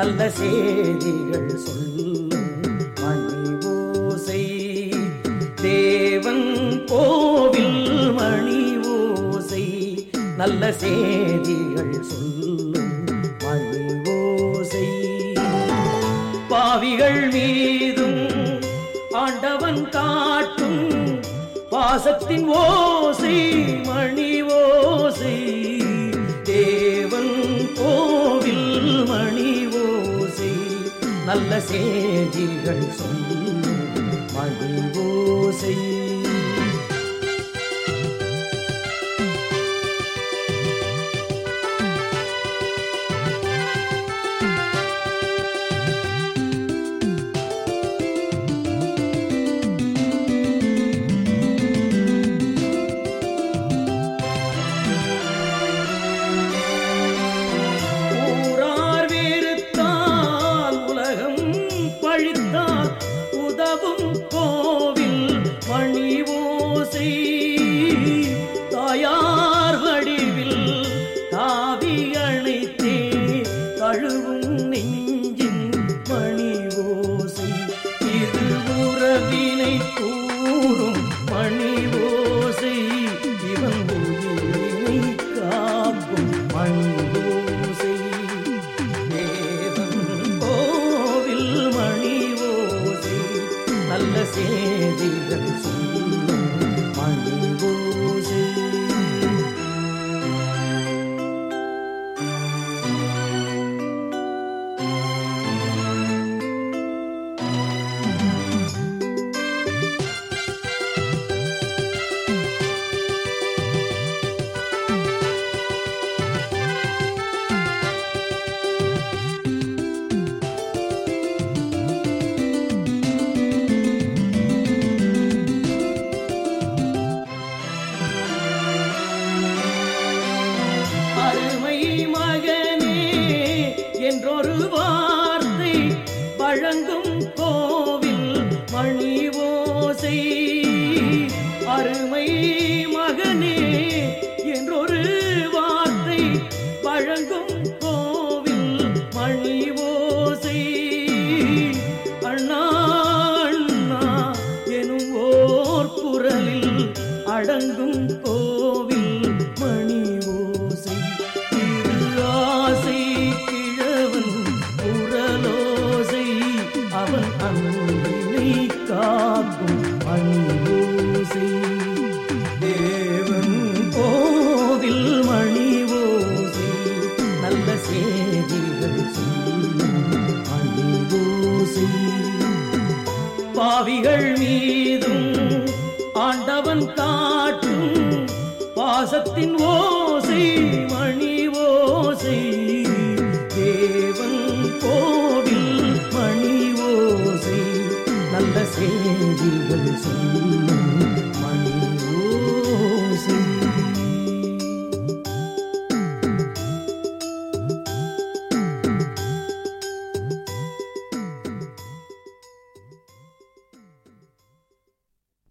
நல்ல செய்திகள் சொல்லும் மணி ஓசை. தேவன் கோவில் மணி ஓசை, நல்ல செய்திகள் சொல்லும் மணி ஓசை. பாவிகள் மீதும் ஆண்டவன் காட்டும் பாசத்தின் ஓசை மணி ஓசை. தேவன் கோவில் மணி ஓசை, நல்ல செய்திகள் சொல்லும் மணி ஓசை. உதவும் கோவில் மணி ஓசை. தாயார் வடிவில் தாவி அணைத்தே தழுவும் நெஞ்சின் மணி ஓசை. இது உறவினை கூறும் மணி ஓசை, இவன் உயிரினை காக்கும் மணி ஓசை. தேவன் கோவில் மணி ஓசை, நல்ல செய்திகள் சொல்லும் மணி ஓசை. அருமை மகனே என்றொரு வார்த்தை வழங்கும் கோவில் மணி ஓசை. அருமை மகனே என்றொரு வார்த்தை வழங்கும் கோவில் மணி ஓசை. அண்ணா அண்ணா எனும் ஓர் குரலில் அடங்கும் கோவில் மணி ஓசை. ஆசை கிழவன் குரலோசை, அவன் அன்பினை காக்கும் மணி ஓசை. தேவன் கோவில் மணி ஓசை, நல்ல செய்திகள் சொல்லும் மணி ஓசை. பாவிகள் மீதும் ஆண்டவன் காட்டும் பாசத்தின் ஓசை மணி ஓசை. தேவன் கோவில் மணி ஓசை, நல்ல செய்திகள் சொல்லும்